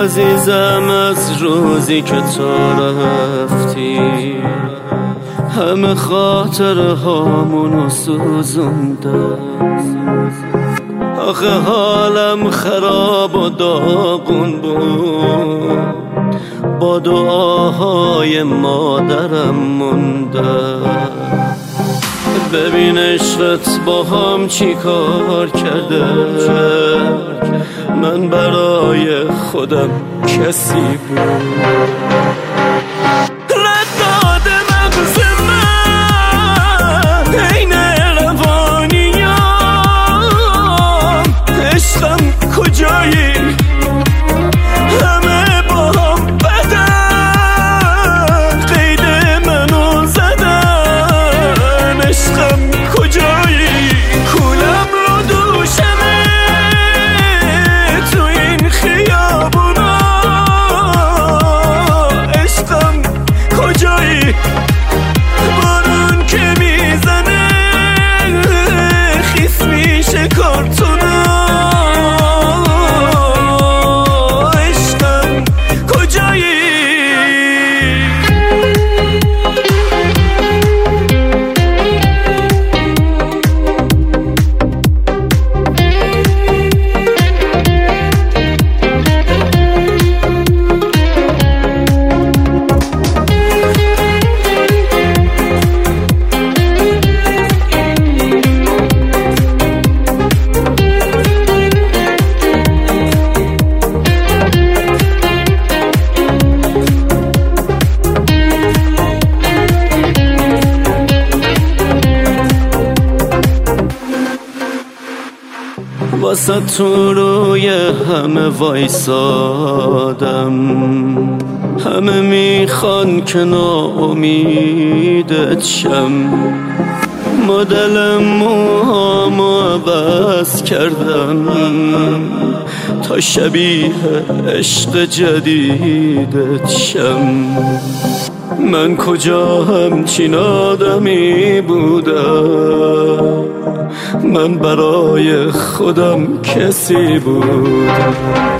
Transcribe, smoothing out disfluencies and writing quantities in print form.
عزیزم از روزی که تو رفتی همه خاطره هامونو سوزوندم. آخه حالم خراب و داغون بود، با دعاهای مادرم موندم. ببین عشقت با هم چی کار کرده، من برای خودم کسی بود. رداد مغز من عین روانیام، عشقم کجایی؟ همه با هم بدن، قید منو زدن. عشقم کجایی؟ کولم رو دوشمه تو این خیابونا. عشقم کجایی؟ بارون که میزنه خیس میشه کارتونا. عشقم کجایی؟ واسه تو روی همه وایسادم، همه میخوان که ناامیدت شم. مدل موهامو عوض کردم تا شبیه عشق جدیدت شم. من کجا همچین آدمی بودم، من برای خودم کسی بودم.